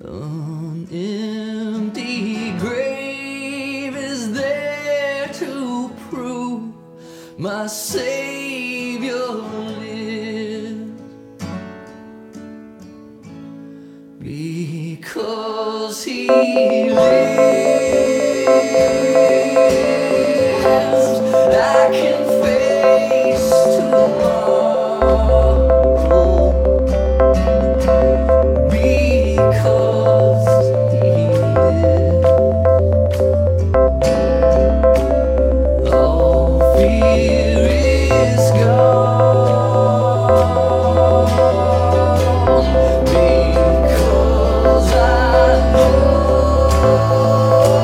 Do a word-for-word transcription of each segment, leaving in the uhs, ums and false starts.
An empty grave is there to prove my Savior lives, because He lives. I can face tomorrow, because He lives. All fear is gone, because I know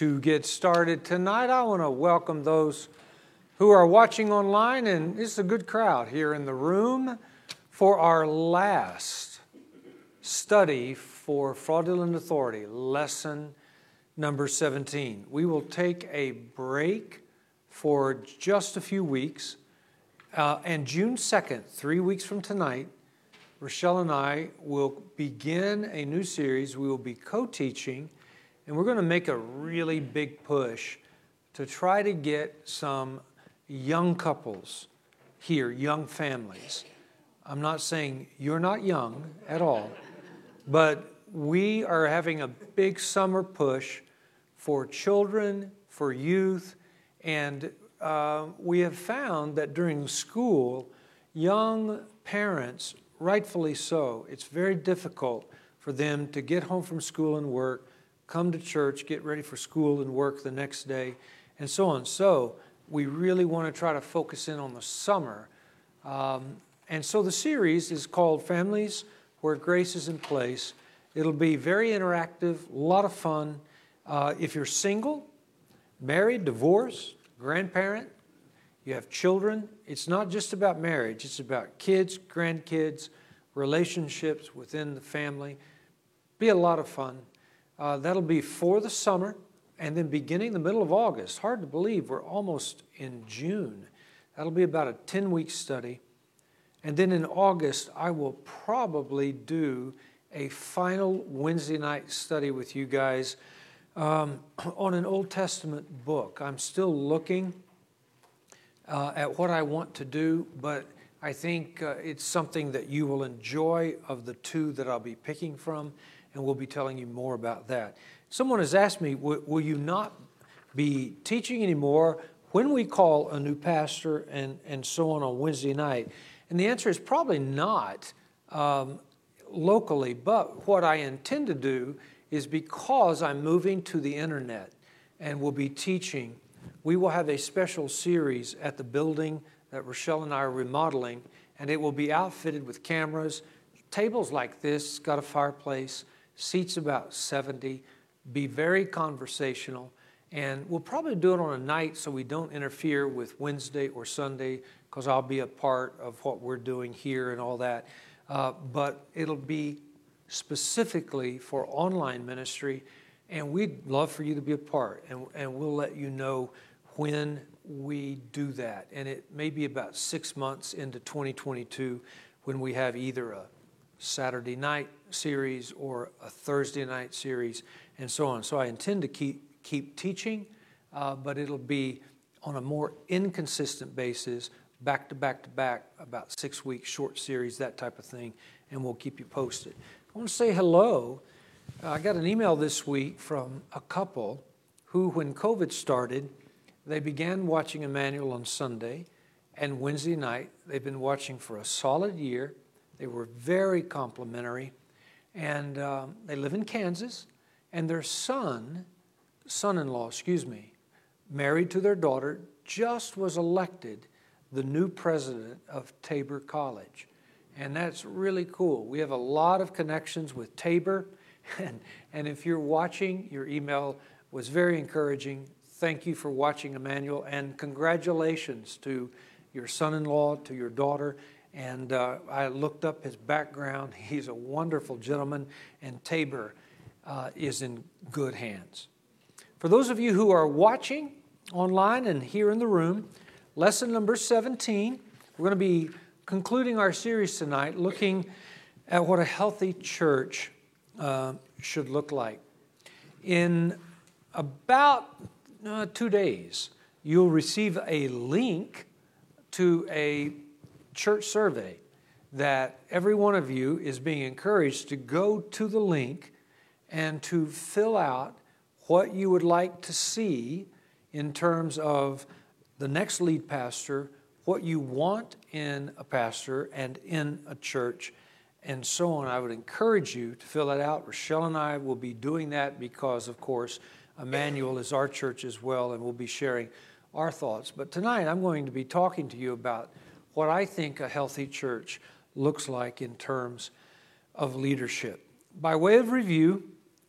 to get started tonight, I want to welcome those who are watching online, and it's a good crowd here in the room for our last study for fraudulent authority, lesson number seventeen. We will take a break for just a few weeks, uh, and June second, three weeks from tonight, Rochelle and I will begin a new series. We will be co-teaching, and we're going to make a really big push to try to get some young couples here, young families. I'm not saying you're not young at all, but we are having a big summer push for children, for youth, and uh, we have found that during school, young parents, rightfully so, it's very difficult for them to get home from school and work, come to church, get ready for school and work the next day, and so on. So we really want to try to focus in on the summer. Um, and so the series is called Families Where Grace is in Place. It'll be very interactive, a lot of fun. Uh, if you're single, married, divorced, grandparent, you have children, it's not just about marriage, it's about kids, grandkids, relationships within the family. Be a lot of fun. Uh, that'll be for the summer, and then beginning the middle of August. Hard to believe, we're almost in June. That'll be about a ten-week study. And then in August, I will probably do a final Wednesday night study with you guys um, on an Old Testament book. I'm still looking Uh, at what I want to do, but I think uh, it's something that you will enjoy of the two that I'll be picking from, and we'll be telling you more about that. Someone has asked me, will you not be teaching anymore when we call a new pastor and, and so on on Wednesday night? And the answer is probably not um, locally, but what I intend to do is because I'm moving to the internet and will be teaching, we will have a special series at the building that Rochelle and I are remodeling, and it will be outfitted with cameras, tables like this, got a fireplace, seats about seventy, be very conversational, and we'll probably do it on a night so we don't interfere with Wednesday or Sunday, because I'll be a part of what we're doing here and all that. Uh, but it'll be specifically for online ministry, and we'd love for you to be a part, and, and we'll let you know when we do that. And it may be about six months into twenty twenty-two when we have either a Saturday night series or a Thursday night series and so on. So I intend to keep, keep teaching, uh, but it'll be on a more inconsistent basis, back to back to back, about six weeks, short series, that type of thing, and we'll keep you posted. I want to say hello. Uh, I got an email this week from a couple who, when COVID started, they began watching Emmanuel on Sunday and Wednesday night. They've been watching for a solid year. They were very complimentary, and um, they live in Kansas, and their son, son-in-law, excuse me, married to their daughter, just was elected the new president of Tabor College. And that's really cool. We have a lot of connections with Tabor. And, and if you're watching, your email was very encouraging. Thank you for watching, Emmanuel, and congratulations to your son-in-law, to your daughter. And uh, I looked up his background. He's a wonderful gentleman, and Tabor uh, is in good hands. For those of you who are watching online and here in the room, lesson number seventeen, we're going to be concluding our series tonight, looking at what a healthy church Uh, should look like. In about uh, two days, you'll receive a link to a church survey that every one of you is being encouraged to go to the link and to fill out what you would like to see in terms of the next lead pastor, what you want in a pastor and in a church, and so on. I would encourage you to fill that out. Rochelle and I will be doing that because, of course, Emmanuel is our church as well, and we'll be sharing our thoughts. But tonight I'm going to be talking to you about what I think a healthy church looks like in terms of leadership. By way of review,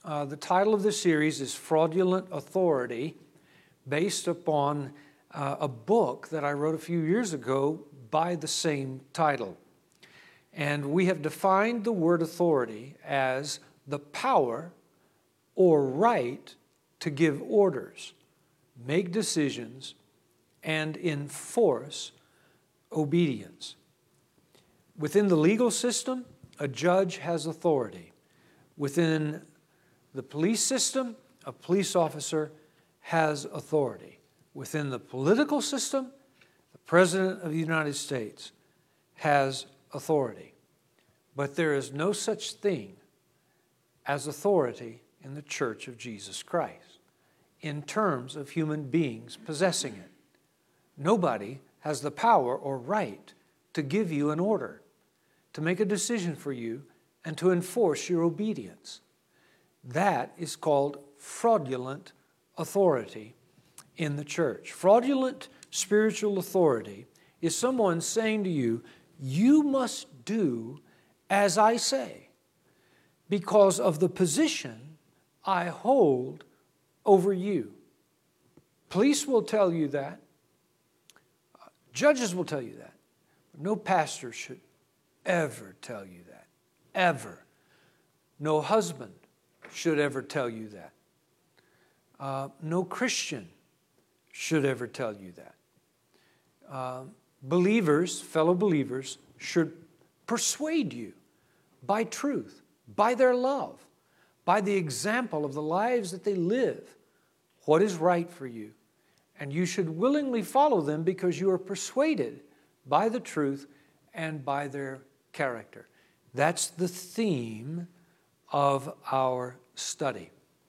Uh, the title of this series is Fraudulent Authority, based upon uh, a book that I wrote a few years ago by the same title. And we have defined the word authority as the power or right to give orders, make decisions, and enforce obedience. Within the legal system, a judge has authority. Within the police system, a police officer has authority. Within the political system, the President of the United States has authority. But there is no such thing as authority in the Church of Jesus Christ in terms of human beings possessing it. Nobody has the power or right to give you an order, to make a decision for you, and to enforce your obedience. That is called fraudulent authority in the church. Fraudulent spiritual authority is someone saying to you, you must do as I say because of the position I hold over you. Police will tell you that. Judges will tell you that. But no pastor should ever tell you that. Ever. No husband should ever tell you that. Uh, no Christian should ever tell you that. Uh, believers, fellow believers, should persuade you by truth, by their love, by the example of the lives that they live, what is right for you. And you should willingly follow them because you are persuaded by the truth and by their character. That's the theme of our study.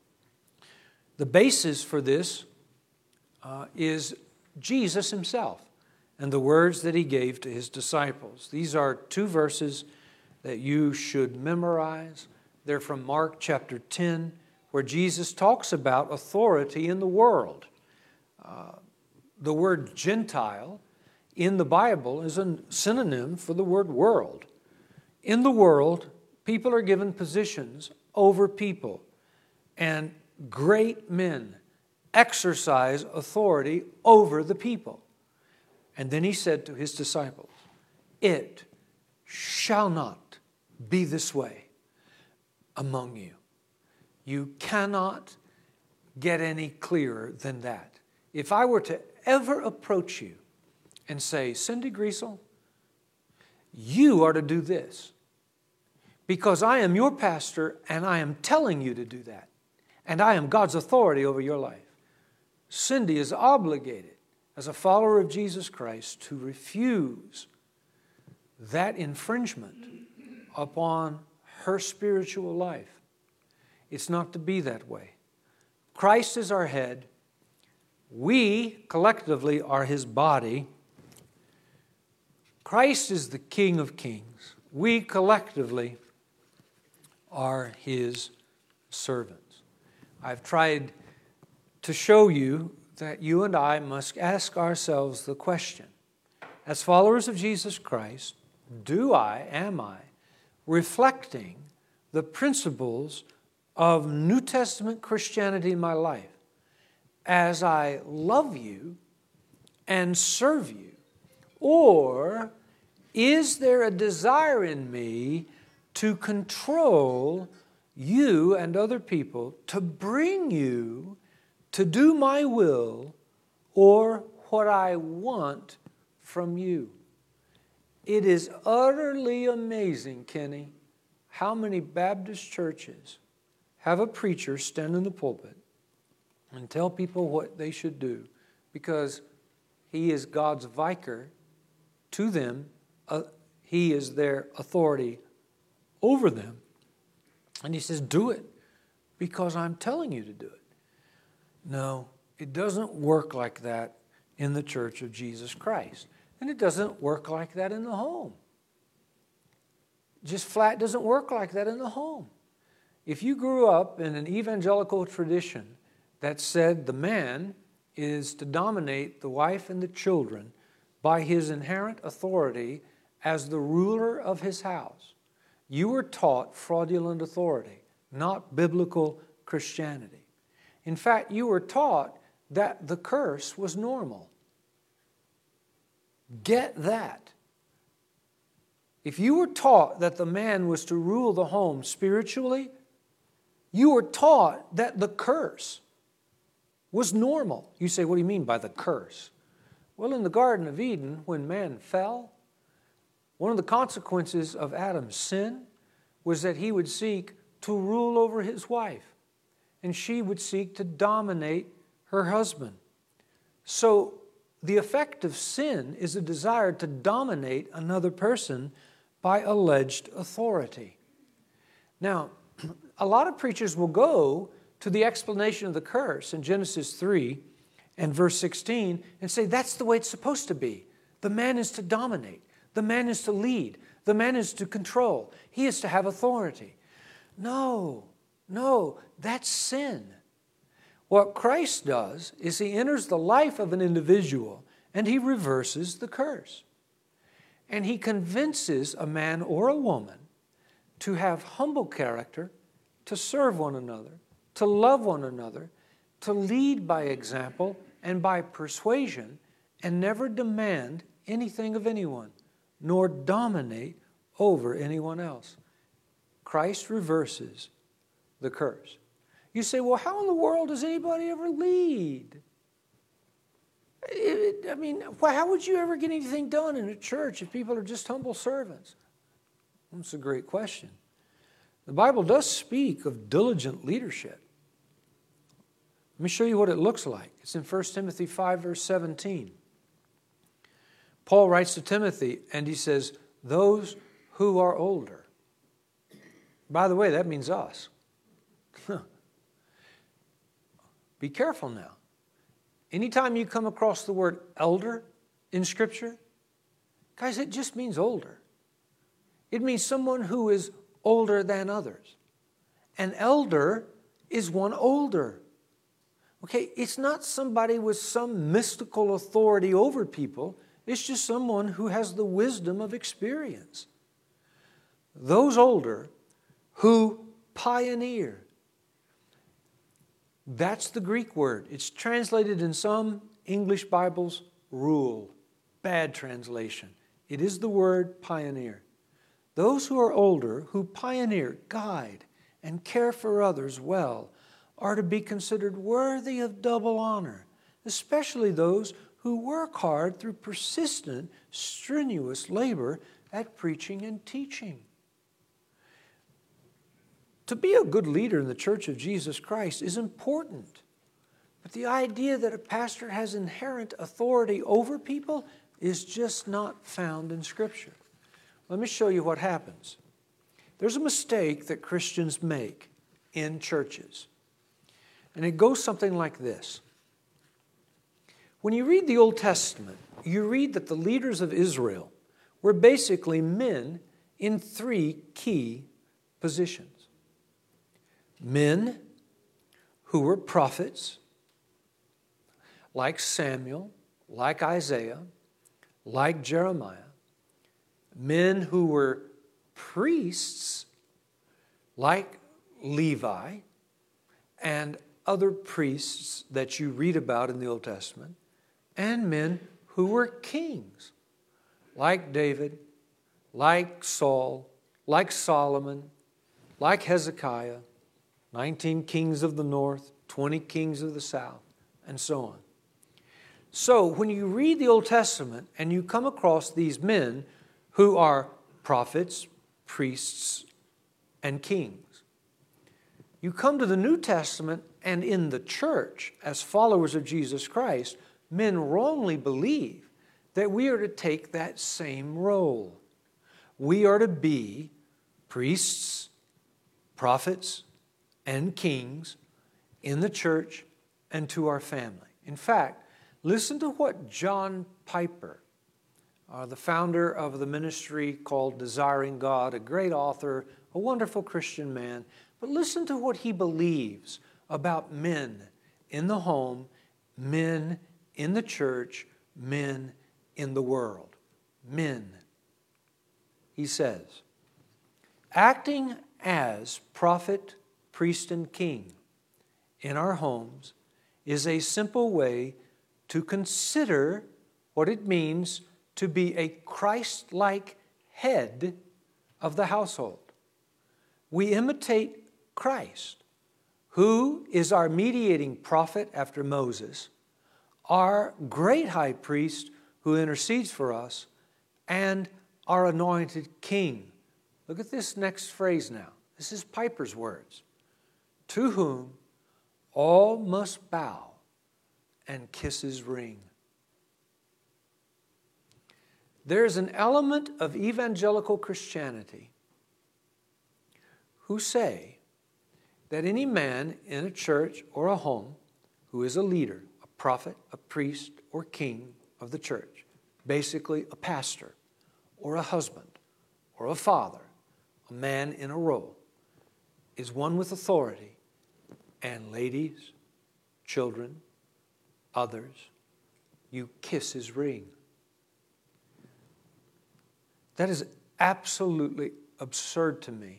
The basis for this uh, is Jesus himself and the words that he gave to his disciples. These are two verses that you should memorize. They're from Mark chapter ten, where Jesus talks about authority in the world. Uh, the word Gentile in the Bible is a synonym for the word world. In the world, people are given positions over people, and great men exercise authority over the people. And then he said to his disciples, it shall not be this way among you. You cannot get any clearer than that. If I were to ever approach you and say, Cindy Griesel, you are to do this because I am your pastor and I am telling you to do that. And I am God's authority over your life. Cindy is obligated as a follower of Jesus Christ to refuse that infringement upon her spiritual life. It's not to be that way. Christ is our head. We collectively are his body. Christ is the King of Kings. We collectively are his servants. I've tried to show you that you and I must ask ourselves the question, as followers of Jesus Christ, do I, am I, reflecting the principles of New Testament Christianity in my life as I love you and serve you? Or is there a desire in me to control you and other people, to bring you to do my will or what I want from you? It is utterly amazing, Kenny, how many Baptist churches have a preacher stand in the pulpit and tell people what they should do because he is God's vicar to them. Uh, he is their authority over them. And he says, do it because I'm telling you to do it. No, it doesn't work like that in the Church of Jesus Christ. And it doesn't work like that in the home. Just flat doesn't work like that in the home. If you grew up in an evangelical tradition that said the man is to dominate the wife and the children by his inherent authority as the ruler of his house, you were taught fraudulent authority. not biblical Christianity. In fact, you were taught that the curse was normal. Get that. If you were taught that the man was to rule the home spiritually, you were taught that the curse was normal. You say, what do you mean by the curse? Well, in the Garden of Eden, when man fell, one of the consequences of Adam's sin was that he would seek to rule over his wife, and she would seek to dominate her husband. So the effect of sin is a desire to dominate another person by alleged authority. Now, a lot of preachers will go to the explanation of the curse in Genesis three and verse sixteen and say that's the way it's supposed to be. The man is to dominate. The man is to lead. The man is to control. He is to have authority. No, no, that's sin. What Christ does is he enters the life of an individual and he reverses the curse. And he convinces a man or a woman to have humble character, to serve one another, to love one another, to lead by example and by persuasion, and never demand anything of anyone, nor dominate over anyone else. Christ reverses the curse. You say, well, how in the world does anybody ever lead? It, I mean, how would you ever get anything done in a church if people are just humble servants? That's a great question. The Bible does speak of diligent leadership. Let me show you what it looks like. It's in First Timothy five, verse seventeen. Paul writes to Timothy, and he says, those who are older. By the way, that means us. Be careful now. Anytime you come across the word elder in Scripture, guys, it just means older. It means someone who is older than others. An elder is one older. Okay, it's not somebody with some mystical authority over people. It's just someone who has the wisdom of experience. Those older who pioneer. That's the Greek word. It's translated in some English Bibles, rule. Bad translation. It is the word pioneer. Those who are older, who pioneer, guide, and care for others well, are to be considered worthy of double honor, especially those who work hard through persistent, strenuous labor at preaching and teaching. To be a good leader in the Church of Jesus Christ is important. But the idea that a pastor has inherent authority over people is just not found in Scripture. Let me show you what happens. There's a mistake that Christians make in churches. And it goes something like this. When you read the Old Testament, you read that the leaders of Israel were basically men in three key positions. Men who were prophets, like Samuel, like Isaiah, like Jeremiah. Men who were priests, like Levi, and other priests that you read about in the Old Testament. And men who were kings, like David, like Saul, like Solomon, like Hezekiah, nineteen kings of the north, twenty kings of the south, and so on. So when you read the Old Testament and you come across these men who are prophets, priests, and kings, you come to the New Testament, and in the church, as followers of Jesus Christ, men wrongly believe that we are to take that same role. We are to be priests, prophets, and kings in the church and to our family. In fact, listen to what John Piper, uh, the founder of the ministry called Desiring God, a great author, a wonderful Christian man, but listen to what he believes about men in the home, men in the church, men in the world. Men. He says, acting as prophet, priest, and king in our homes is a simple way to consider what it means to be a Christ-like head of the household. We imitate Christ, who is our mediating prophet after Moses, our great high priest who intercedes for us, and our anointed king. Look at this next phrase now. This is Piper's words. To whom all must bow and kiss his ring. There's an element of evangelical Christianity who say that any man in a church or a home who is a leader, a prophet, a priest, or king of the church, basically a pastor, or a husband, or a father, a man in a role, is one with authority. And ladies, children, others, you kiss his ring. That is absolutely absurd to me.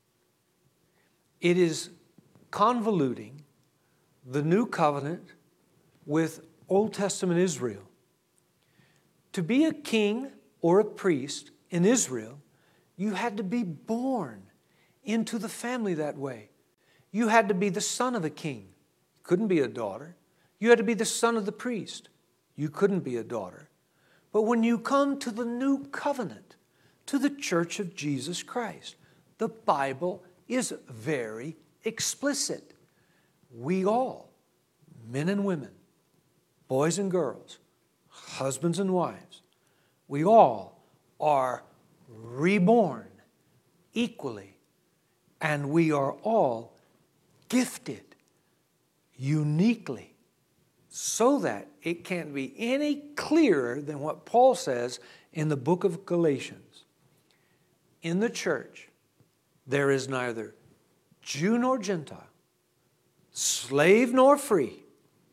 It is convoluting the new covenant with Old Testament Israel. To be a king or a priest in Israel, you had to be born into the family that way. You had to be the son of a king. You couldn't be a daughter. You had to be the son of the priest. You couldn't be a daughter. But when you come to the new covenant, to the church of Jesus Christ, the Bible is very explicit. We all, men and women, boys and girls, husbands and wives, we all are reborn equally, and we are all gifted uniquely, so that it can't be any clearer than what Paul says in the book of Galatians. In the church, there is neither Jew nor Gentile, slave nor free,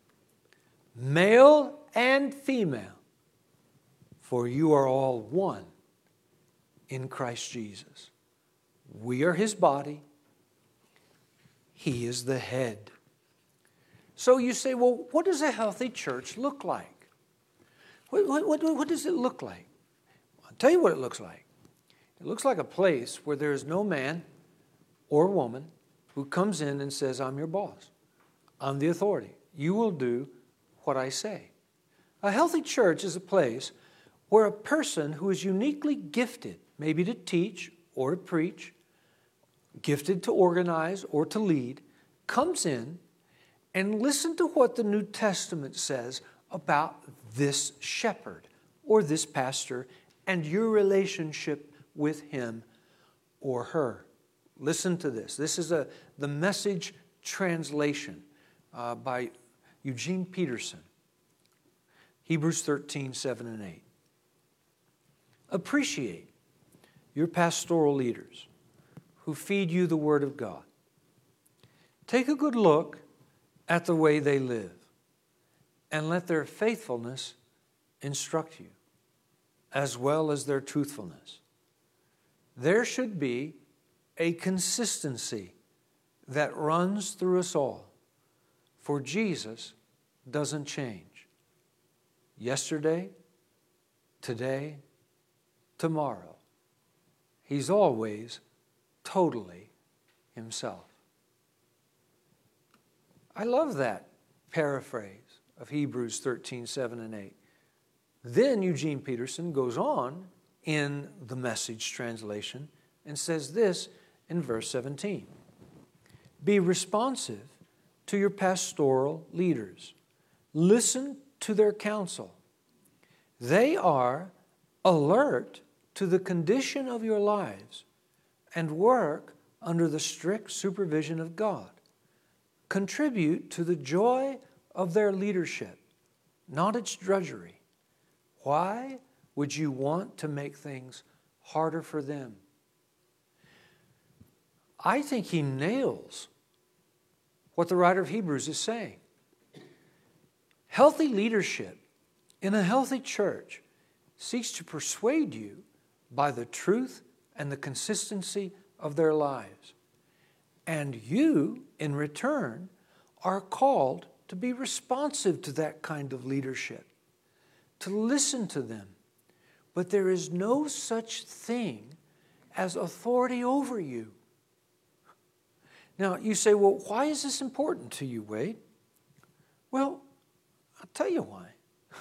male and female, for you are all one in Christ Jesus. We are His body. He is the head. So you say, well, what does a healthy church look like? What, what, what, what does it look like? I'll tell you what it looks like. It looks like a place where there is no man or woman who comes in and says, I'm your boss. I'm the authority. You will do what I say. A healthy church is a place where a person who is uniquely gifted, maybe to teach or to preach, gifted to organize or to lead, comes in and listen to what the New Testament says about this shepherd or this pastor and your relationship with him or her. Listen to this. This is a, the Message translation uh, by Eugene Peterson. Hebrews thirteen, seven and eight. Appreciate your pastoral leaders who feed you the Word of God. Take a good look at the way they live and let their faithfulness instruct you, as well as their truthfulness. There should be a consistency that runs through us all, for Jesus doesn't change. Yesterday, today, tomorrow. He's always totally Himself. I love that paraphrase of Hebrews thirteen, seven and eight. Then Eugene Peterson goes on in the Message translation and says this in verse seventeen. Be responsive to your pastoral leaders. Listen to their counsel. They are alert to the condition of your lives and work under the strict supervision of God. Contribute to the joy of their leadership, not its drudgery. Why would you want to make things harder for them? I think he nails what the writer of Hebrews is saying. Healthy leadership in a healthy church seeks to persuade you by the truth and the consistency of their lives. And you, in return, are called to be responsive to that kind of leadership, to listen to them. But there is no such thing as authority over you. Now, you say, well, why is this important to you, Wade? Well, I'll tell you why.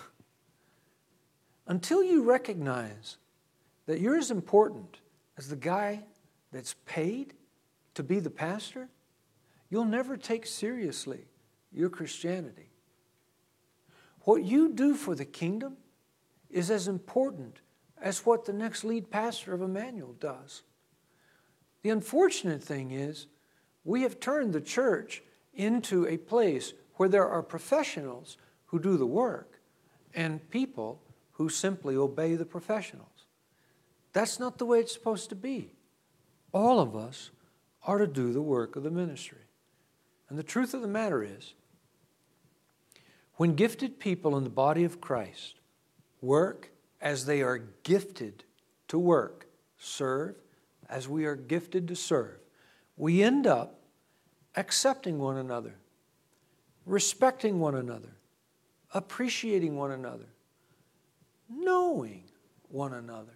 Until you recognize that you're as important as the guy that's paid to be the pastor, you'll never take seriously your Christianity. What you do for the kingdom is as important as what the next lead pastor of Emmanuel does. The unfortunate thing is, we have turned the church into a place where there are professionals who do the work and people who simply obey the professionals. That's not the way it's supposed to be. All of us are to do the work of the ministry. And the truth of the matter is, when gifted people in the body of Christ work as they are gifted to work, serve as we are gifted to serve, we end up accepting one another, respecting one another, appreciating one another, knowing one another.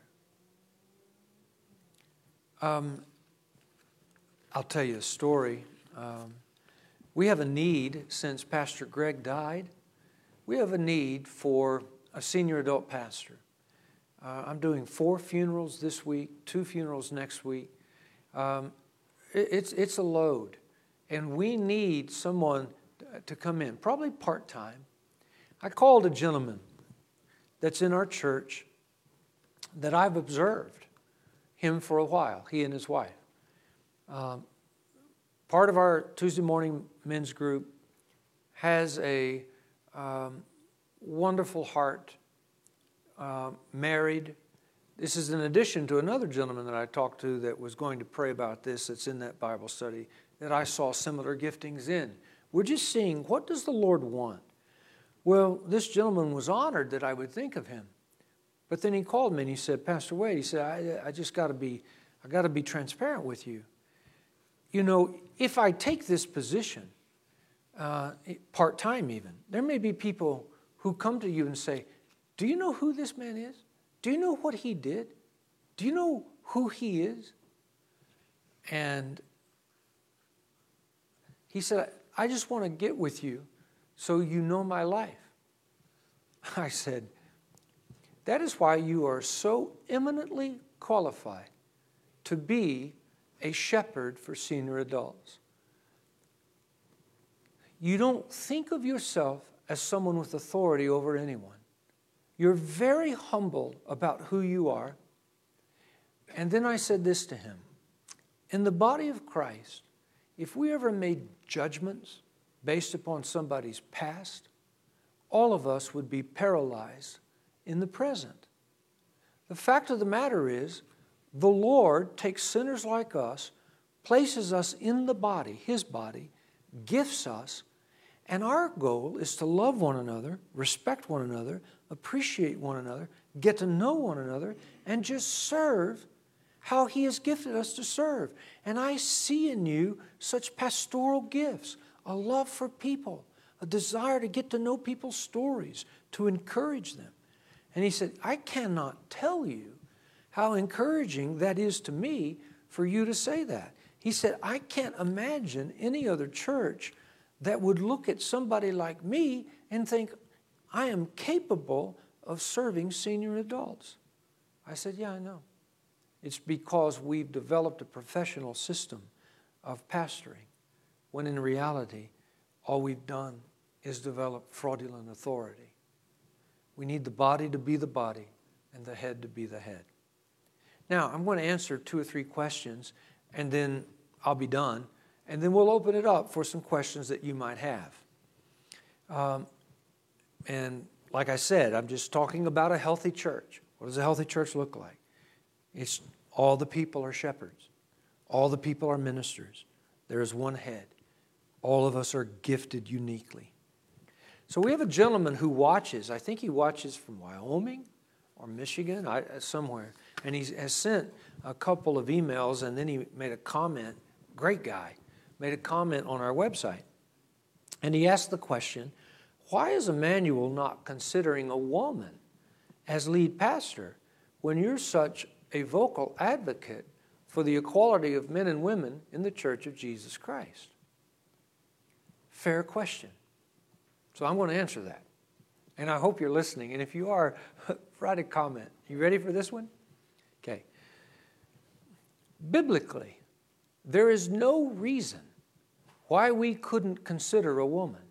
Um, I'll tell you a story. Um, we have a need, since Pastor Greg died, we have a need for a senior adult pastor. Uh, I'm doing four funerals this week, two funerals next week. Um, it, it's, it's a load. And we need someone to come in, probably part-time. I called a gentleman that's in our church that I've observed him for a while, he and his wife. Um, part of our Tuesday morning men's group has a um, wonderful heart, uh, married. This is in addition to another gentleman that I talked to that was going to pray about this, that's in that Bible study, that I saw similar giftings in. We're just seeing, what does the Lord want? Well, this gentleman was honored that I would think of him. But then he called me and he said, Pastor Wade, he said, I, I just got to be, I got to be transparent with you. You know, if I take this position, uh, part-time even, there may be people who come to you and say, do you know who this man is? Do you know what he did? Do you know who he is? And he said, I just want to get with you so you know my life. I said, that is why you are so eminently qualified to be a shepherd for senior adults. You don't think of yourself as someone with authority over anyone. You're very humble about who you are. And then I said this to him. In the body of Christ, if we ever made judgments based upon somebody's past, all of us would be paralyzed in the present. The fact of the matter is, the Lord takes sinners like us, places us in the body, His body, gifts us, and our goal is to love one another, respect one another, appreciate one another, get to know one another, and just serve how He has gifted us to serve. And I see in you such pastoral gifts, a love for people, a desire to get to know people's stories, to encourage them. And he said, I cannot tell you how encouraging that is to me for you to say that. He said, I can't imagine any other church that would look at somebody like me and think, I am capable of serving senior adults. I said, yeah, I know. It's because we've developed a professional system of pastoring, when in reality, all we've done is develop fraudulent authority. We need the body to be the body and the head to be the head. Now, I'm going to answer two or three questions, and then I'll be done, and then we'll open it up for some questions that you might have. Um, and like I said, I'm just talking about a healthy church. What does a healthy church look like? It's all the people are shepherds. All the people are ministers. There is one head. All of us are gifted uniquely. So we have a gentleman who watches. I think he watches from Wyoming or Michigan, I, somewhere. And he has sent a couple of emails, and then he made a comment. Great guy. made a comment on our website. And he asked the question, why is Emmanuel not considering a woman as lead pastor when you're such a vocal advocate for the equality of men and women in the Church of Jesus Christ? Fair question. So I'm going to answer that. And I hope you're listening. And if you are, write a comment. You ready for this one? Okay. Biblically, there is no reason why we couldn't consider a woman.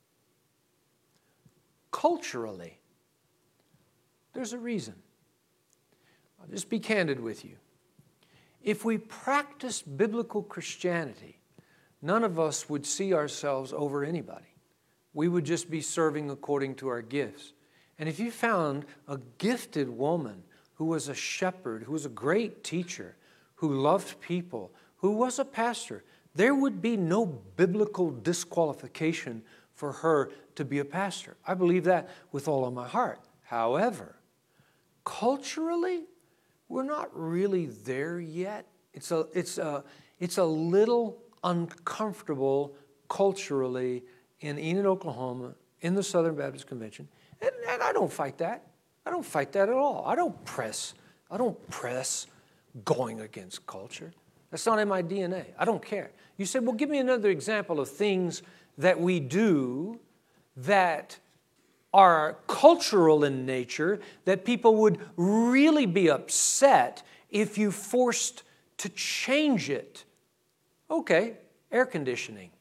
Culturally, there's a reason. I'll just be candid with you. If we practiced biblical Christianity, none of us would see ourselves over anybody. We would just be serving according to our gifts. And if you found a gifted woman who was a shepherd, who was a great teacher, who loved people, who was a pastor, there would be no biblical disqualification for her to be a pastor. I believe that with all of my heart. However, culturally, we're not really there yet. It's a, it's a, it's a little uncomfortable culturally in Enid, Oklahoma, in the Southern Baptist Convention. And, and I don't fight that. I don't fight that at all. I don't press. I don't press going against culture. That's not in my D N A. I don't care. You say, well, give me another example of things that we do that are cultural in nature that people would really be upset if you forced to change it. Okay, air conditioning.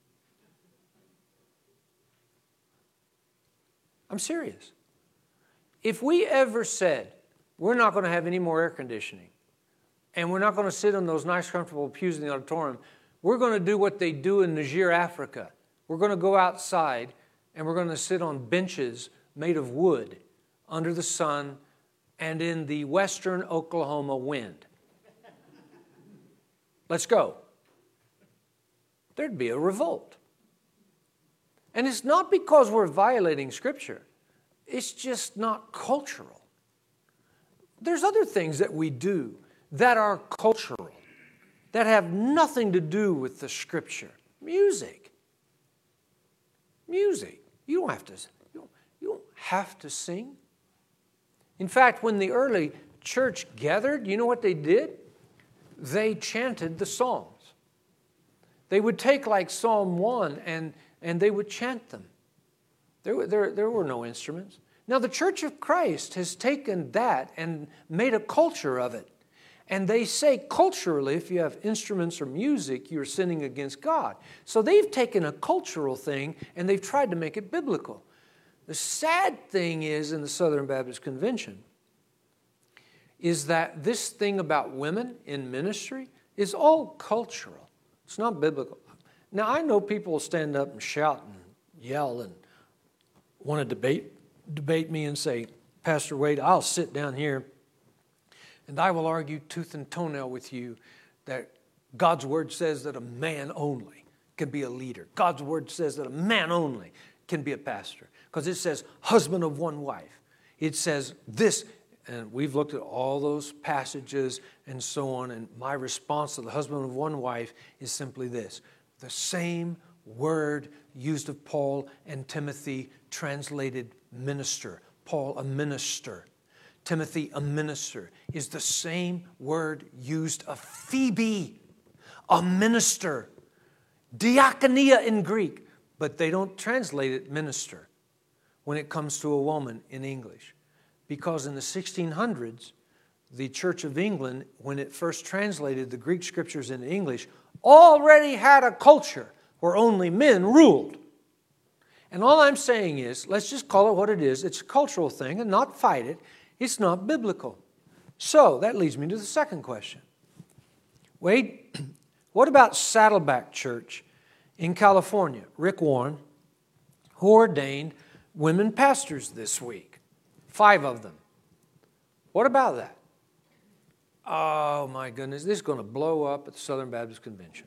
I'm serious. If we ever said, we're not going to have any more air conditioning, and we're not going to sit on those nice, comfortable pews in the auditorium, we're going to do what they do in Niger, Africa. We're going to go outside, and we're going to sit on benches made of wood under the sun and in the western Oklahoma wind. Let's go. There'd be a revolt. And it's not because we're violating Scripture. It's just not cultural. There's other things that we do that are cultural, that have nothing to do with the Scripture. Music. Music. You don't have to, you don't, you don't have to sing. In fact, when the early church gathered, you know what they did? They chanted the Psalms. They would take like Psalm one and, and they would chant them. There were, there, there were no instruments. Now the Church of Christ has taken that and made a culture of it. And they say culturally, if you have instruments or music, you're sinning against God. So they've taken a cultural thing and they've tried to make it biblical. The sad thing is in the Southern Baptist Convention is that this thing about women in ministry is all cultural. It's not biblical. Now, I know people will stand up and shout and yell and want to debate, debate me and say, Pastor Wade, I'll sit down here and I will argue tooth and toenail with you that God's Word says that a man only can be a leader. God's Word says that a man only can be a pastor. Because it says husband of one wife. It says this, and we've looked at all those passages and so on, and my response to the husband of one wife is simply this. The same word used of Paul and Timothy translated minister. Paul, a minister. Timothy, a minister, is the same word used of Phoebe, a minister. Diakonia in Greek, but they don't translate it minister when it comes to a woman in English. Because in the sixteen hundreds, the Church of England, when it first translated the Greek scriptures into English, already had a culture where only men ruled. And all I'm saying is, let's just call it what it is. It's a cultural thing and not fight it. It's not biblical. So that leads me to the second question. Wade, what about Saddleback Church in California? Rick Warren, who ordained women pastors this week. Five of them. What about that? Oh my goodness, this is going to blow up at the Southern Baptist Convention.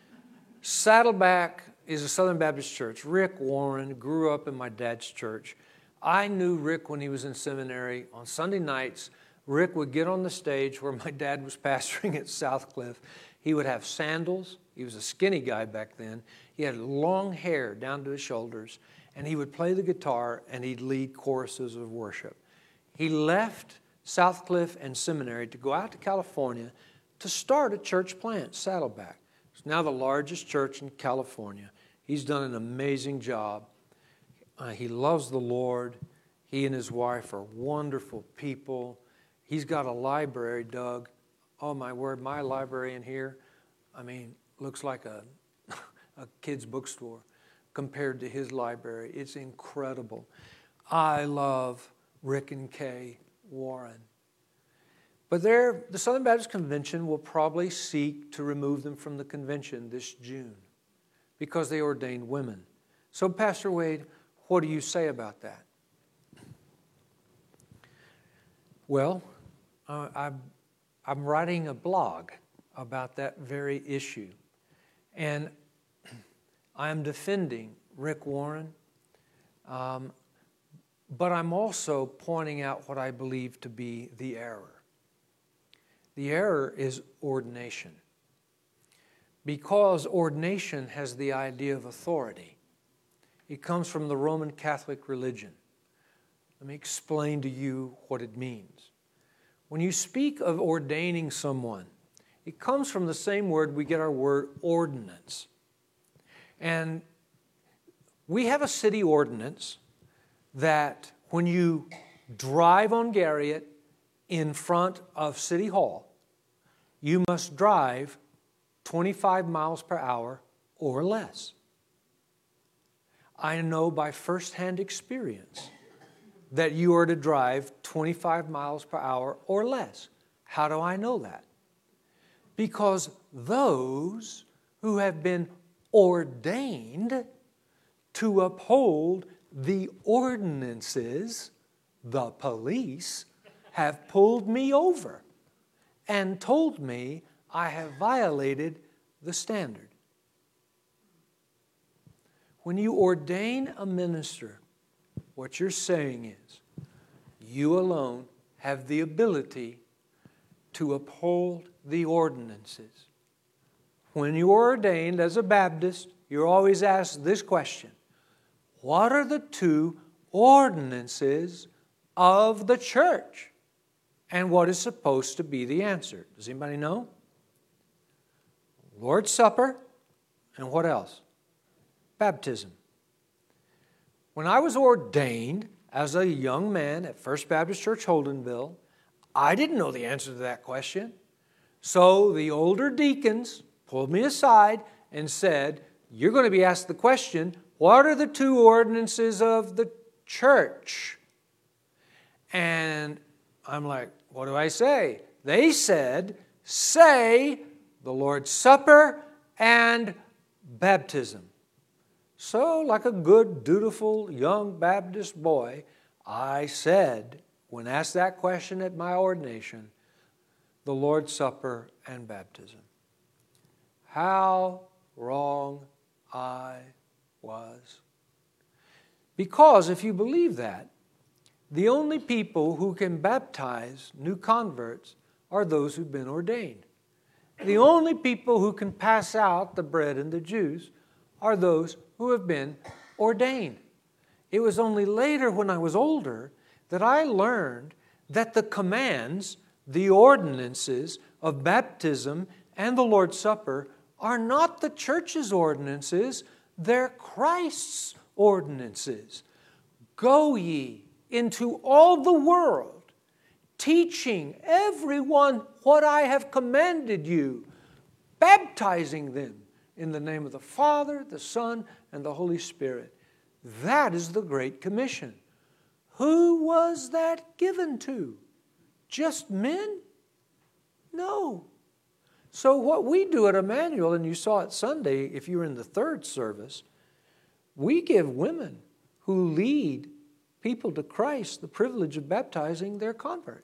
Saddleback is a Southern Baptist church. Rick Warren grew up in my dad's church. I knew Rick when he was in seminary. On Sunday nights, Rick would get on the stage where my dad was pastoring at Southcliff. He would have sandals. He was a skinny guy back then. He had long hair down to his shoulders, and he would play the guitar, and he'd lead choruses of worship. He left Southcliffe and Seminary to go out to California to start a church plant, Saddleback. It's now the largest church in California. He's done an amazing job. Uh, he loves the Lord. He and his wife are wonderful people. He's got a library, Doug. Oh, my word, my library in here, I mean, looks like a, a kid's bookstore compared to his library. It's incredible. I love Rick and Kay Warren. But there, the Southern Baptist Convention will probably seek to remove them from the convention this June because they ordained women. So, Pastor Wade, what do you say about that? Well, uh, I'm, I'm writing a blog about that very issue. And I'm defending Rick Warren, um, but I'm also pointing out what I believe to be the error. The error is ordination. Because ordination has the idea of authority. It comes from the Roman Catholic religion. Let me explain to you what it means. When you speak of ordaining someone, it comes from the same word we get our word ordinance. And we have a city ordinance that when you drive on Garriott in front of City Hall, you must drive twenty-five miles per hour or less. I know by firsthand experience that you are to drive twenty-five miles per hour or less. How do I know that? Because those who have been ordained to uphold the ordinances, the police, have pulled me over and told me I have violated the standard. When you ordain a minister, what you're saying is, you alone have the ability to uphold the ordinances. When you are ordained as a Baptist, you're always asked this question: what are the two ordinances of the church? And what is supposed to be the answer? Does anybody know? Lord's Supper, and what else? Baptism. When I was ordained as a young man at First Baptist Church, Holdenville, I didn't know the answer to that question. So the older deacons pulled me aside and said, you're going to be asked the question, what are the two ordinances of the church? And I'm like, what do I say? They said, say the Lord's Supper and baptism. So, like a good, dutiful, young Baptist boy, I said, when asked that question at my ordination, the Lord's Supper and baptism. How wrong I was. Because if you believe that, the only people who can baptize new converts are those who've been ordained. The only people who can pass out the bread and the juice are those who have been ordained. It was only later, when I was older, that I learned that the commands, the ordinances of baptism and the Lord's Supper are not the church's ordinances, they're Christ's ordinances. Go ye into all the world, teaching everyone what I have commanded you, baptizing them in the name of the Father, the Son, and the Holy Spirit. That is the Great Commission. Who was that given to? Just men? No. So what we do at Emmanuel, and you saw it Sunday if you were in the third service, we give women who lead people to Christ the privilege of baptizing their convert.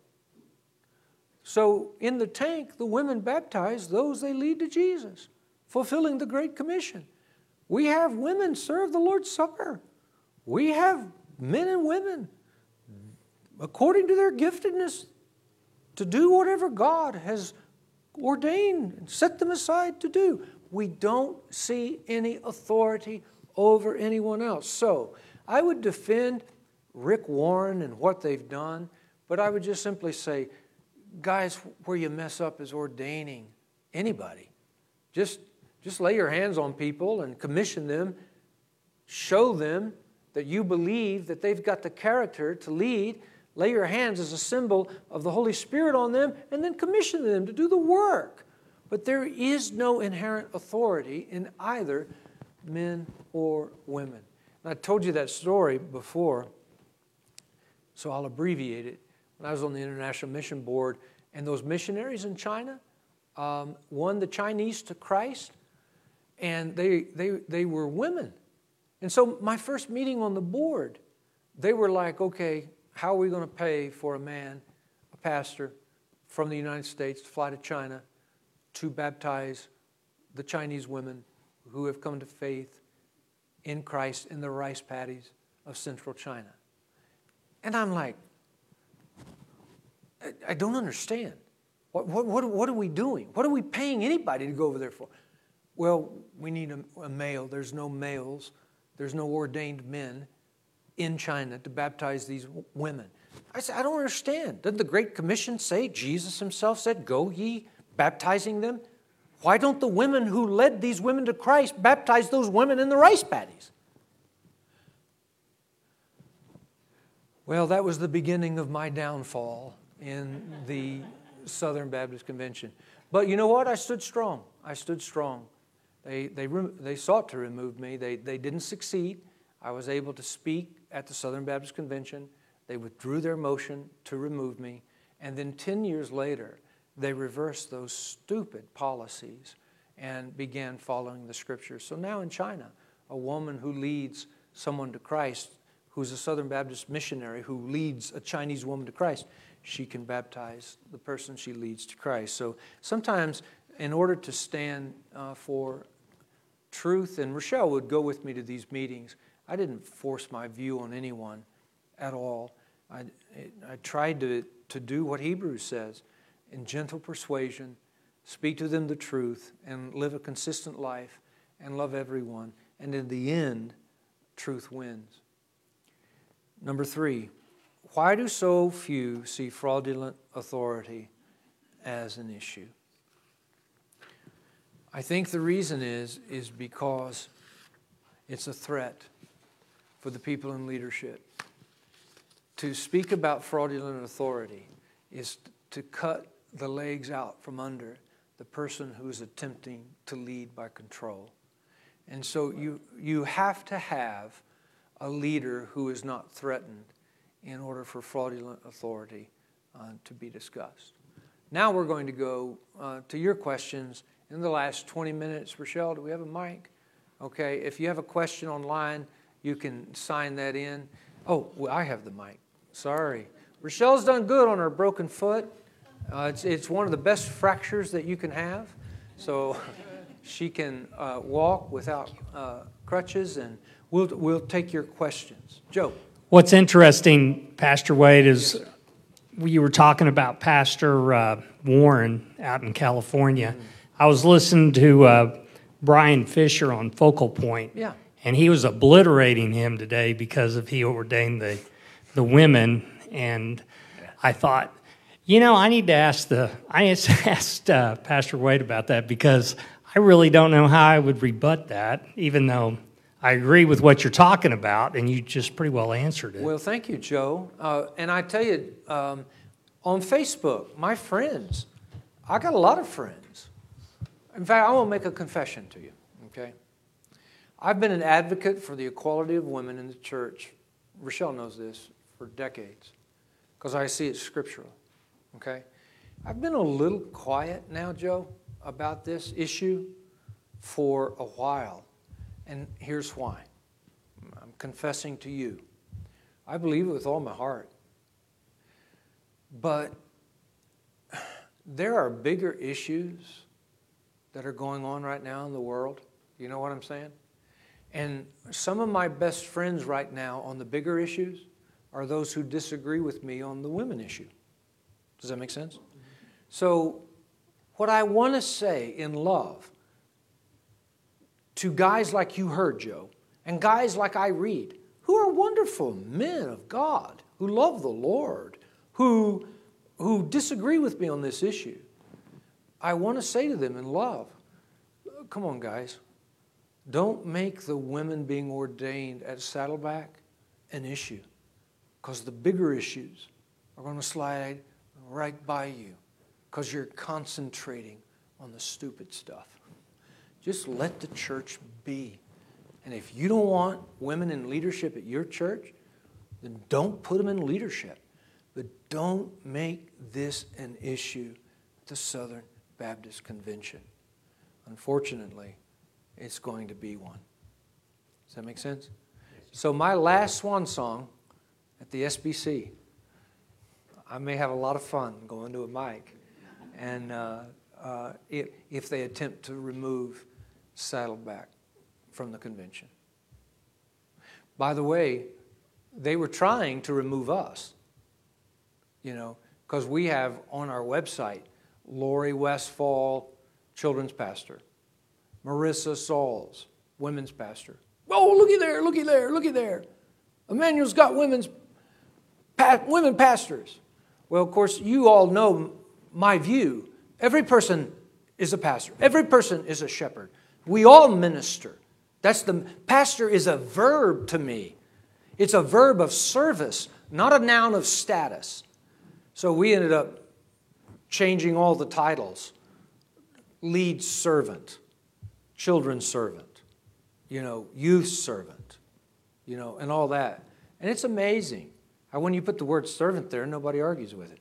So in the tank, the women baptize those they lead to Jesus, fulfilling the Great Commission. We have women serve the Lord's Supper. We have men and women, according to their giftedness, to do whatever God has ordain and set them aside to do. We don't see any authority over anyone else. So I would defend Rick Warren and what they've done, but I would just simply say, guys, where you mess up is ordaining anybody. Just, just lay your hands on people and commission them. Show them that you believe that they've got the character to lead. Lay your hands as a symbol of the Holy Spirit on them, and then commission them to do the work. But there is no inherent authority in either men or women. And I told you that story before, so I'll abbreviate it. When I was on the International Mission Board, and those missionaries in China um, won the Chinese to Christ, and they, they, they were women. And so my first meeting on the board, they were like, okay, how are we going to pay for a man, a pastor from the United States to fly to China to baptize the Chinese women who have come to faith in Christ in the rice paddies of central China? And I'm like, I, I don't understand. What, what, what, what are we doing? What are we paying anybody to go over there for? Well, we need a, a male. There's no males. There's no ordained men in China to baptize these women. I said, I don't understand. Doesn't the Great Commission say, Jesus himself said, go ye, baptizing them? Why don't the women who led these women to Christ baptize those women in the rice paddies? Well, that was the beginning of my downfall in the Southern Baptist Convention. But you know what? I stood strong. I stood strong. They, they, they sought to remove me. They, they didn't succeed. I was able to speak at the Southern Baptist Convention. They withdrew their motion to remove me. And then ten years later, they reversed those stupid policies and began following the Scriptures. So now in China, a woman who leads someone to Christ, who's a Southern Baptist missionary who leads a Chinese woman to Christ, she can baptize the person she leads to Christ. So sometimes in order to stand uh, for truth, and Rochelle would go with me to these meetings, I didn't force my view on anyone at all. I, I tried to, to do what Hebrews says, in gentle persuasion, speak to them the truth, and live a consistent life, and love everyone. And in the end, truth wins. Number three, why do so few see fraudulent authority as an issue? I think the reason is, is because it's a threat for the people in leadership. To speak about fraudulent authority is to cut the legs out from under the person who is attempting to lead by control. And so you, you have to have a leader who is not threatened in order for fraudulent authority uh, to be discussed. Now we're going to go uh, to your questions in the last twenty minutes. Rochelle, do we have a mic? Okay, if you have a question online, you can sign that in. Oh, well, I have the mic. Sorry. Rochelle's done good on her broken foot. Uh, it's, it's one of the best fractures that you can have. So she can uh, walk without uh, crutches, and we'll, we'll take your questions. Joe. What's interesting, Pastor Wade, is yes, you were talking about Pastor uh, Warren out in California. Mm-hmm. I was listening to uh, Brian Fisher on Focal Point. Yeah. And he was obliterating him today because of he ordained the the women. And I thought, you know, I need to ask the I asked uh, Pastor Wade about that, because I really don't know how I would rebut that, even though I agree with what you're talking about, and you just pretty well answered it. Well, thank you, Joe. Uh, and I tell you, um, on Facebook, my friends, I got a lot of friends. In fact, I want to make a confession to you, okay? I've been an advocate for the equality of women in the church. Rochelle knows this for decades, because I see it scriptural, okay? I've been a little quiet now, Joe, about this issue for a while, and here's why. I'm confessing to you. I believe it with all my heart. But there are bigger issues that are going on right now in the world. You know what I'm saying? And some of my best friends right now on the bigger issues are those who disagree with me on the women issue. Does that make sense? Mm-hmm. So what I want to say in love to guys like you heard, Joe, and guys like I read, who are wonderful men of God, who love the Lord, who, who disagree with me on this issue, I want to say to them in love, come on, guys, don't make the women being ordained at Saddleback an issue, because the bigger issues are going to slide right by you because you're concentrating on the stupid stuff. Just let the church be. And if you don't want women in leadership at your church, then don't put them in leadership. But don't make this an issue at the Southern Baptist Convention. Unfortunately, it's going to be one. Does that make sense? So my last swan song at the S B C, I may have a lot of fun going to a mic, and uh, uh, if, if they attempt to remove Saddleback from the convention. By the way, they were trying to remove us, you know, because we have on our website Lori Westfall, children's pastor, Marissa Sauls, women's pastor. Oh, looky there, looky there, looky there. Emmanuel's got women's pa- women pastors. Well, of course, you all know my view. Every person is a pastor. Every person is a shepherd. We all minister. That's the pastor is a verb to me. It's a verb of service, not a noun of status. So we ended up changing all the titles. Lead servant, children's servant, you know, youth servant, you know, and all that. And it's amazing how when you put the word servant there, nobody argues with it.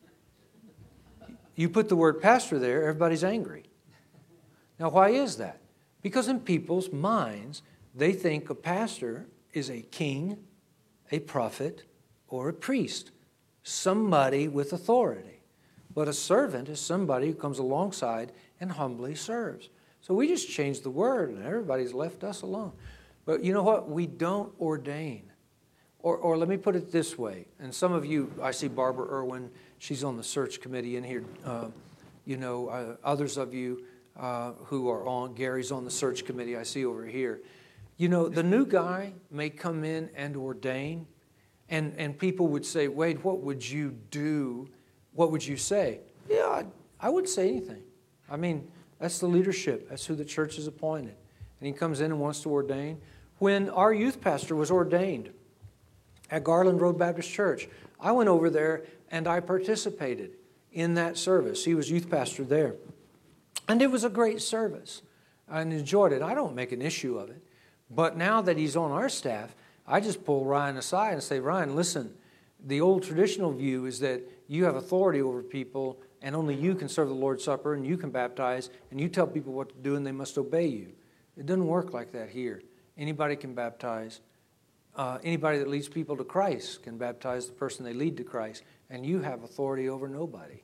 You put the word pastor there, everybody's angry. Now, why is that? Because in people's minds, they think a pastor is a king, a prophet, or a priest, somebody with authority. But a servant is somebody who comes alongside and humbly serves. So we just changed the word, and everybody's left us alone. But you know what? We don't ordain. Or, or let me put it this way. And some of you, I see Barbara Irwin, she's on the search committee in here. Uh, you know, uh, others of you uh, who are on, Gary's on the search committee, I see over here. You know, the new guy may come in and ordain, and, and people would say, Wade, what would you do? What would you say? Yeah, I, I wouldn't say anything. I mean, that's the leadership. That's who the church has appointed. And he comes in and wants to ordain. When our youth pastor was ordained at Garland Road Baptist Church, I went over there and I participated in that service. He was youth pastor there. And it was a great service. I enjoyed it. I don't make an issue of it. But now that he's on our staff, I just pull Ryan aside and say, Ryan, listen, the old traditional view is that you have authority over people and only you can serve the Lord's Supper and you can baptize and you tell people what to do and they must obey you. It doesn't work like that here. Anybody can baptize. Uh, anybody that leads people to Christ can baptize the person they lead to Christ, and you have authority over nobody.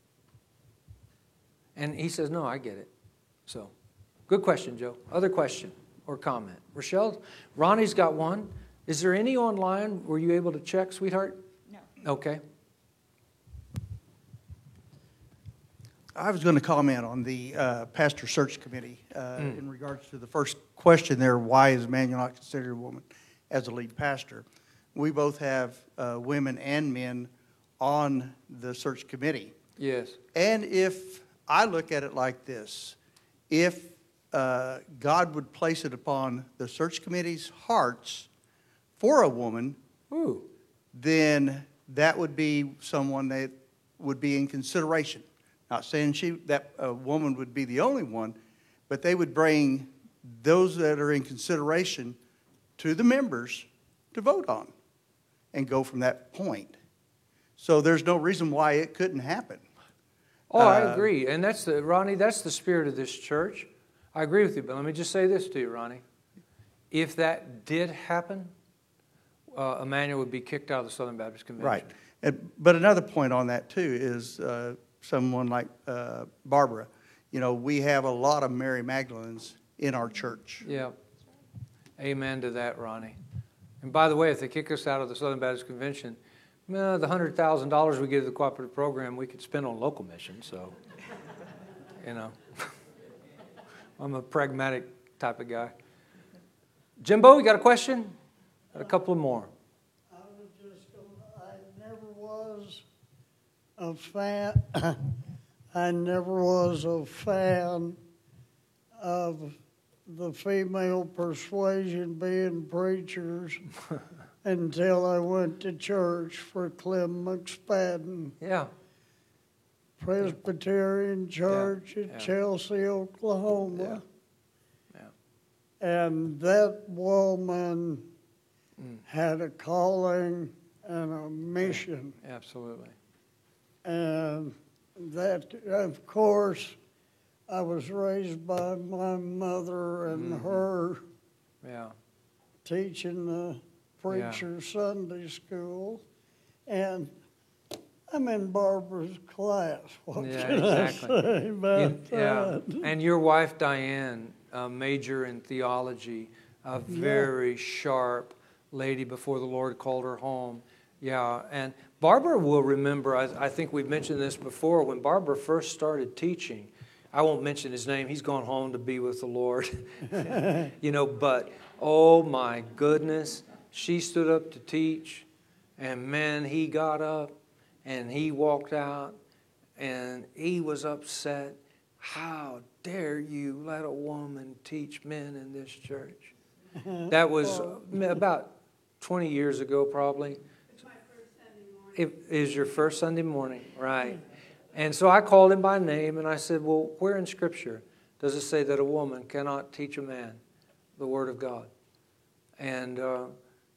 And he says, no, I get it. So, good question, Joe. Other question or comment? Rochelle, Ronnie's got one. Is there any online? Were you able to check, sweetheart? No. Okay. I was going to comment on the uh, pastor search committee uh, mm. in regards to the first question there, why is Emmanuel not considered a woman as a lead pastor? We both have uh, women and men on the search committee. Yes. And if I look at it like this, if uh, God would place it upon the search committee's hearts for a woman, Ooh. then that would be someone that would be in consideration. Not saying she that a woman would be the only one, but they would bring those that are in consideration to the members to vote on and go from that point. So there's no reason why it couldn't happen. Oh, I Uh, agree. And that's the, Ronnie, that's the spirit of this church. I agree with you, but let me just say this to you, Ronnie. If that did happen, uh, Emmanuel would be kicked out of the Southern Baptist Convention. Right. And, but another point on that, too, is uh, someone like uh, Barbara. You know, we have a lot of Mary Magdalenes in our church. Yeah. Amen to that, Ronnie. And by the way, if they kick us out of the Southern Baptist Convention, uh, the one hundred thousand dollars we give to the cooperative program, we could spend on local missions. So, you know. I'm a pragmatic type of guy. Jimbo, you got a question? Got a couple more. I was just gonna, I never was a fan, I never was a fan of the female persuasion being preachers until I went to church for Clem McSpadden, Yeah. Presbyterian Church at yeah. Chelsea, Oklahoma. Yeah. And that woman Mm. had a calling and a mission. Absolutely. And that, of course, I was raised by my mother and Mhm. her Yeah. teaching the preacher Sunday school. And I'm in Barbara's class. What Yeah, can exactly. I say about You- yeah. that? And your wife, Diane, a major in theology, a very sharp lady before the Lord called her home. Yeah, and Barbara will remember, I, I think we've mentioned this before, when Barbara first started teaching, I won't mention his name, he's gone home to be with the Lord. You know, but oh my goodness, she stood up to teach, and man, he got up and he walked out and he was upset. How dare you let a woman teach men in this church? That was about twenty years ago, probably. It is your first Sunday morning, right? And so I called him by name and I said, well, where in Scripture does it say that a woman cannot teach a man the Word of God? And uh,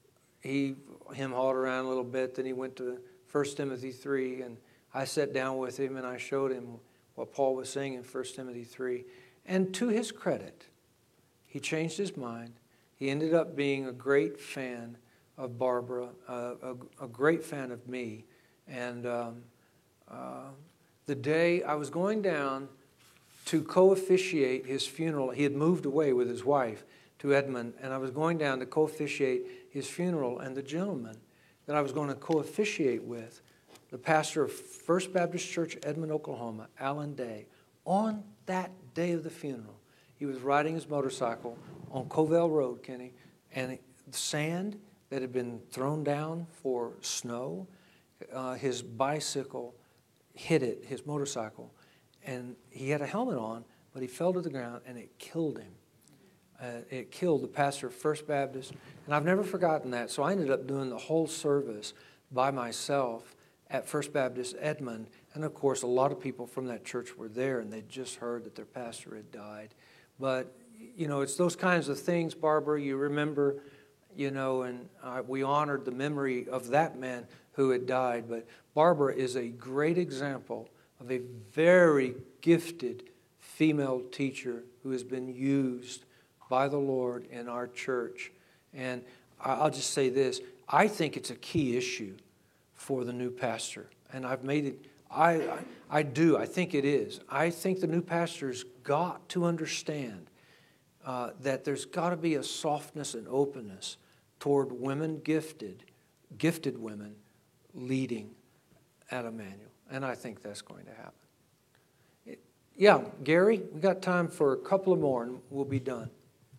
he him hauled around a little bit. Then he went to First Timothy three, and I sat down with him and I showed him what Paul was saying in First Timothy three. And to his credit, he changed his mind. He ended up being a great fan of Barbara, uh, a, a great fan of me. And um, uh, the day I was going down to co-officiate his funeral, he had moved away with his wife to Edmond, and I was going down to co-officiate his funeral, and the gentleman that I was going to co-officiate with, the pastor of First Baptist Church, Edmond, Oklahoma, Alan Day, on that day of the funeral, he was riding his motorcycle on Covell Road, Kenny, and the sand that had been thrown down for snow, uh, his bicycle hit it, his motorcycle, and he had a helmet on, but he fell to the ground and it killed him. Uh, it killed the pastor of First Baptist, and I've never forgotten that. So I ended up doing the whole service by myself at First Baptist Edmond, and of course a lot of people from that church were there, and they'd just heard that their pastor had died. But you know, it's those kinds of things, Barbara, you remember, you know, and uh, we honored the memory of that man who had died. But Barbara is a great example of a very gifted female teacher who has been used by the Lord in our church. And I'll just say this, I think it's a key issue for the new pastor. And I've made it, I, I, I do, I think it is. I think the new pastor's got to understand uh, that there's got to be a softness and openness toward women gifted, gifted women leading at Emmanuel. And I think that's going to happen. It, yeah, Gary, we got time for a couple of more and we'll be done.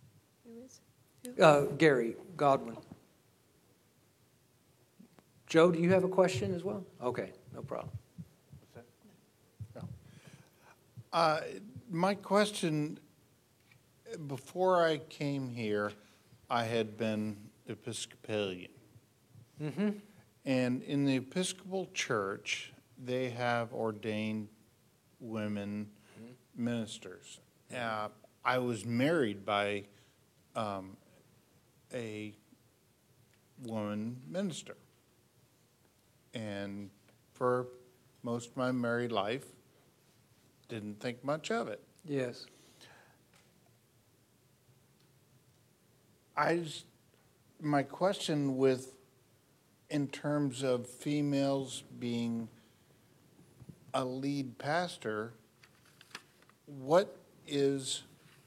Uh, Gary Godwin. Joe, do you have a question as well? Okay, no problem. Uh, my question, before I came here, I had been Episcopalian. Mm-hmm. And in the Episcopal Church, they have ordained women ministers. Uh, I was married by um, a woman minister. And for most of my married life, didn't think much of it. Yes. I just, my question with, in terms of females being a lead pastor, what is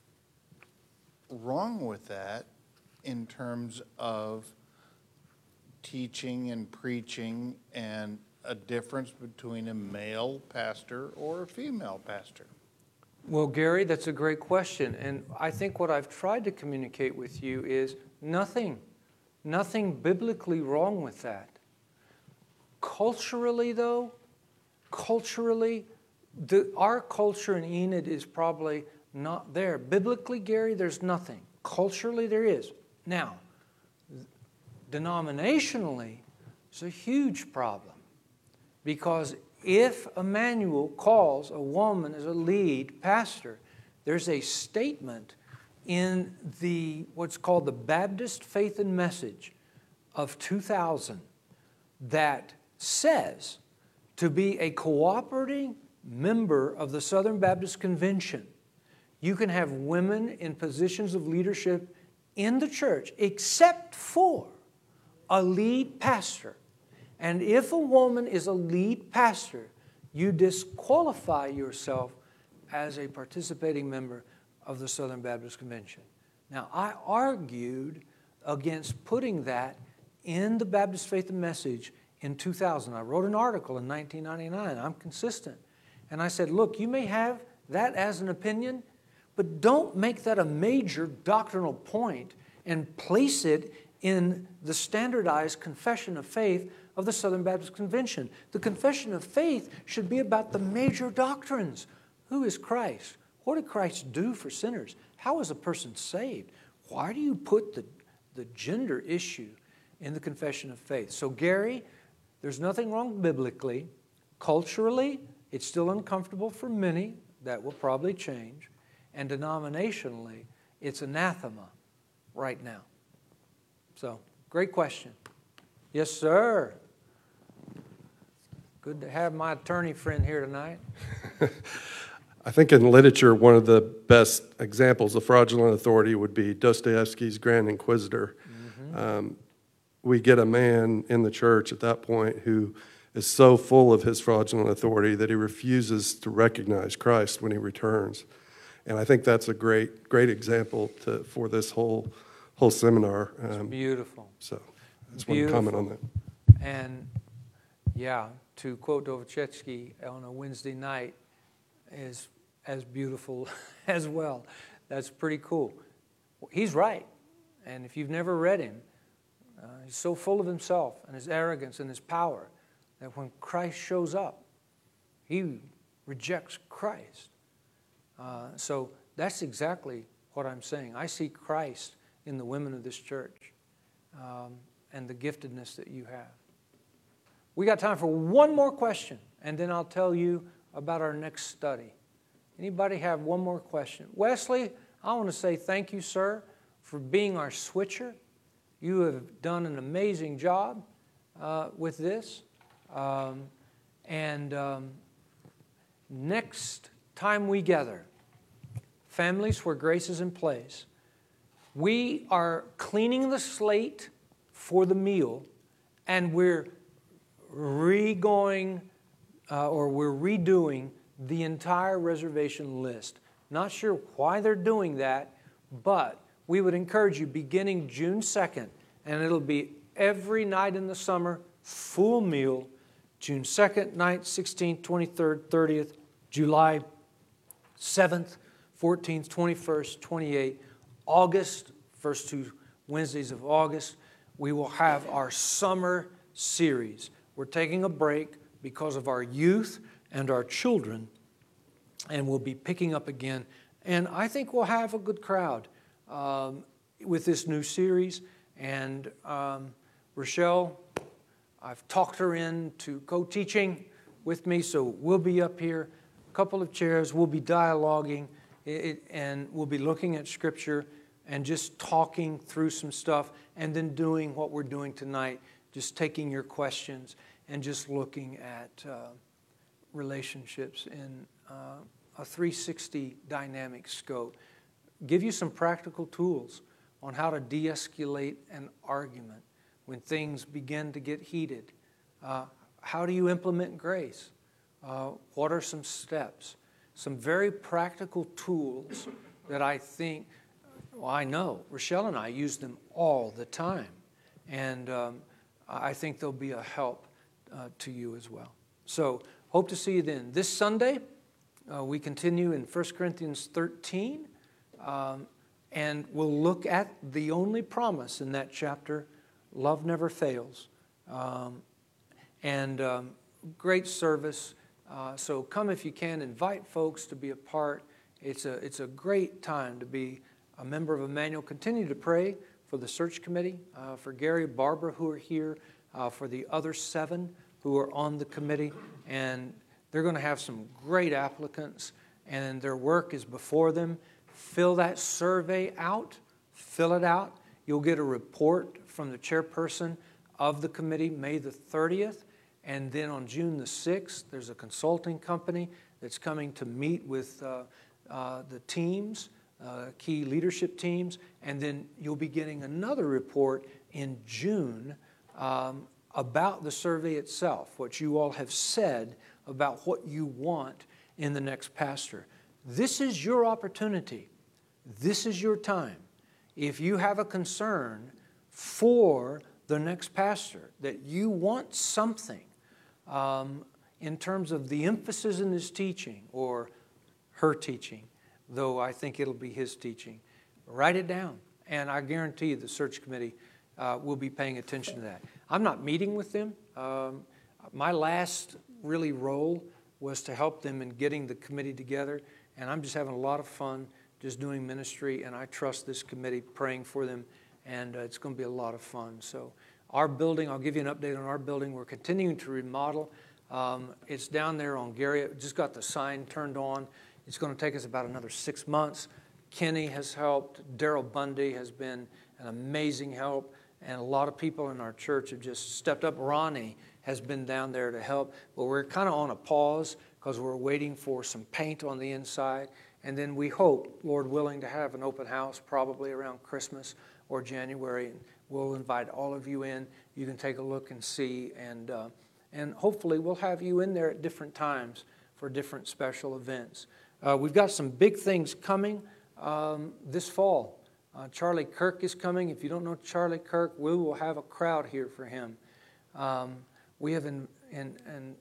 wrong with that in terms of teaching and preaching and a difference between a male pastor or a female pastor? Well, Gary, that's a great question. And I think what I've tried to communicate with you is nothing, nothing biblically wrong with that. Culturally, though, culturally, the, our culture in Enid is probably not there. Biblically, Gary, there's nothing. Culturally, there is. Now, denominationally, it's a huge problem. Because if a manual calls a woman as a lead pastor, there's a statement in the what's called the Baptist Faith and Message of two thousand that says to be a cooperating member of the Southern Baptist Convention, you can have women in positions of leadership in the church except for a lead pastor. And if a woman is a lead pastor, you disqualify yourself as a participating member of the Southern Baptist Convention. Now, I argued against putting that in the Baptist Faith and Message in two thousand. I wrote an article in nineteen ninety-nine. I'm consistent. And I said, look, you may have that as an opinion, but don't make that a major doctrinal point and place it in the standardized confession of faith of the Southern Baptist Convention. The confession of faith should be about the major doctrines. Who is Christ? What did Christ do for sinners? How is a person saved? Why do you put the, the gender issue in the confession of faith? So, Gary, there's nothing wrong biblically. Culturally, it's still uncomfortable for many. That will probably change. And denominationally, it's anathema right now. So, great question. Yes, sir. Good to have my attorney friend here tonight. I think in literature, one of the best examples of fraudulent authority would be Dostoevsky's Grand Inquisitor. Mm-hmm. Um, we get a man in the church at that point who is so full of his fraudulent authority that he refuses to recognize Christ when he returns. And I think that's a great, great example to, for this whole whole seminar. It's um, beautiful. So I just want to comment on that. And yeah, to quote Dostoevsky on a Wednesday night is as beautiful as well. That's pretty cool. He's right. And if you've never read him, uh, he's so full of himself and his arrogance and his power that when Christ shows up, he rejects Christ. Uh, so that's exactly what I'm saying. I see Christ in the women of this church um, and the giftedness that you have. We got time for one more question, and then I'll tell you about our next study. Anybody have one more question? Wesley, I want to say thank you, sir, for being our switcher. You have done an amazing job uh, with this. Um, and um, next time we gather, families where grace is in place, we are cleaning the slate for the meal, and we're re-going uh, or we're redoing the entire reservation list. Not sure why they're doing that, but we would encourage you beginning June second, and it'll be every night in the summer, full meal, June second, ninth, sixteenth, twenty-third, thirtieth, July seventh, fourteenth, twenty-first, twenty-eighth, August, first two Wednesdays of August, we will have our summer series. We're taking a break because of our youth and our children, and we'll be picking up again. And I think we'll have a good crowd um, with this new series. And um, Rochelle, I've talked her into co-teaching with me, so we'll be up here, a couple of chairs, we'll be dialoguing, it, and we'll be looking at Scripture and just talking through some stuff, and then doing what we're doing tonight, just taking your questions and just looking at uh, relationships in uh, a three sixty dynamic scope. Give you some practical tools on how to de-escalate an argument when things begin to get heated. Uh, how do you implement grace? Uh, what are some steps? Some very practical tools that I think, well, I know, Rochelle and I use them all the time. And um, I think they'll be a help uh, to you as well. So, hope to see you then. This Sunday, uh, we continue in First Corinthians thirteen, um, and we'll look at the only promise in that chapter, love never fails. Um, and um, great service. Uh, so come if you can, invite folks to be a part. It's a, it's a great time to be a member of Emmanuel. Continue to pray for the search committee, uh, for Gary, Barbara who are here, uh, for the other seven who are on the committee. And they're going to have some great applicants, and their work is before them. Fill that survey out. Fill it out. You'll get a report from the chairperson of the committee May the thirtieth. And then on June the sixth, there's a consulting company that's coming to meet with uh, uh, the teams, uh, key leadership teams. And then you'll be getting another report in June um, about the survey itself, what you all have said about what you want in the next pastor. This is your opportunity. This is your time. If you have a concern for the next pastor, that you want something um, in terms of the emphasis in his teaching or her teaching, though I think it'll be his teaching, write it down. And I guarantee you the search committee uh, will be paying attention to that. I'm not meeting with them. Um, my last really role was to help them in getting the committee together, and I'm just having a lot of fun just doing ministry, and I trust this committee, praying for them, and uh, it's going to be a lot of fun. So our building, I'll give you an update on our building. We're continuing to remodel. Um, it's down there on Gary. Just got the sign turned on. It's going to take us about another six months. Kenny has helped. Daryl Bundy has been an amazing help, and a lot of people in our church have just stepped up. Ronnie has been down there to help, but we're kind of on a pause because we're waiting for some paint on the inside. And then we hope, Lord willing, to have an open house probably around Christmas or January. And we'll invite all of you in. You can take a look and see. And, uh, and hopefully we'll have you in there at different times for different special events. Uh, we've got some big things coming um, this fall. Uh, Charlie Kirk is coming. If you don't know Charlie Kirk, we will have a crowd here for him. Um, we have in, in, in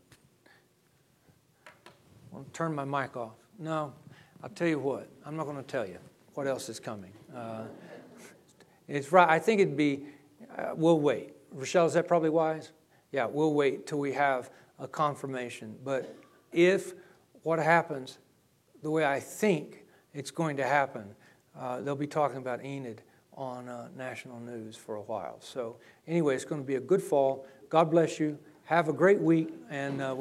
I'll turn my mic off. No. I'll tell you what, I'm not going to tell you what else is coming. Uh, it's right. I think it'd be, uh, we'll wait. Rochelle, is that probably wise? Yeah, we'll wait till we have a confirmation. But if what happens the way I think it's going to happen, uh, they'll be talking about Enid on uh, national news for a while. So anyway, it's going to be a good fall. God bless you. Have a great week, and uh,